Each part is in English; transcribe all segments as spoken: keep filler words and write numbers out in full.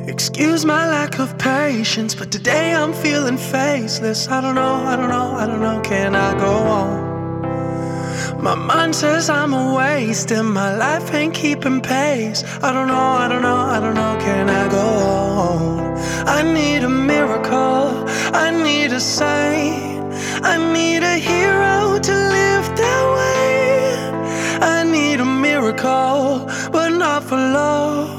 Excuse my lack of patience, but today I'm feeling faceless. I don't know, I don't know, I don't know, can I go on? My mind says I'm a waste and my life ain't keeping pace. I don't know, I don't know, I don't know, can I go on? I need a miracle, I need a sign, I need a hero to live that way. I need a miracle, but not for long.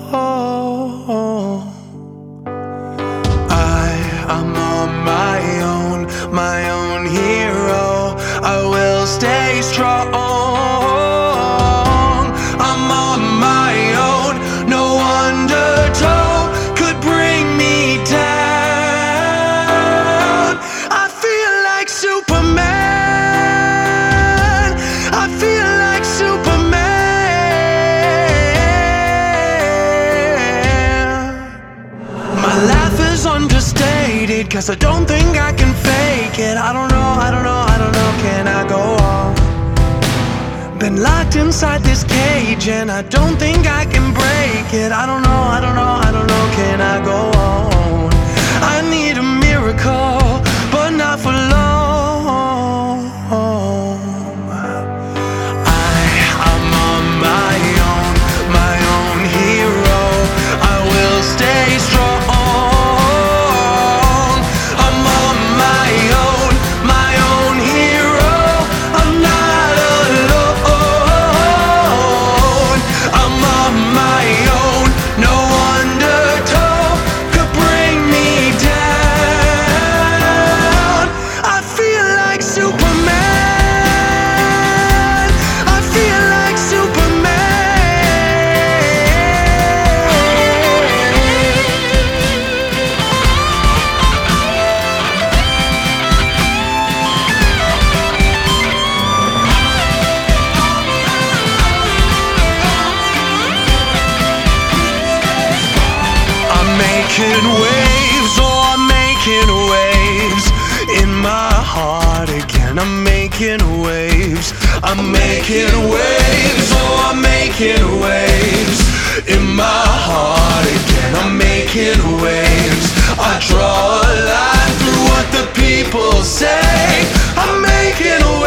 I'm on my own, my own hero. I will stay strong. I'm on my own, no undertow could bring me down. I feel like Superman, I feel like Superman. My life is understated, cause I don't think I can fake it. I don't know, I don't know, I don't know, can I go on? Been locked inside this cage and I don't think I can break it. I don't know, I don't know, I don't know, can I go on? I need a miracle, but not for long. I, I'm on my own, my own hero. I will stay strong. Making waves, oh I'm making waves in my heart again. I'm making waves, I'm making waves, oh I'm making waves in my heart again. I'm making waves, I draw a line through what the people say. I'm making waves.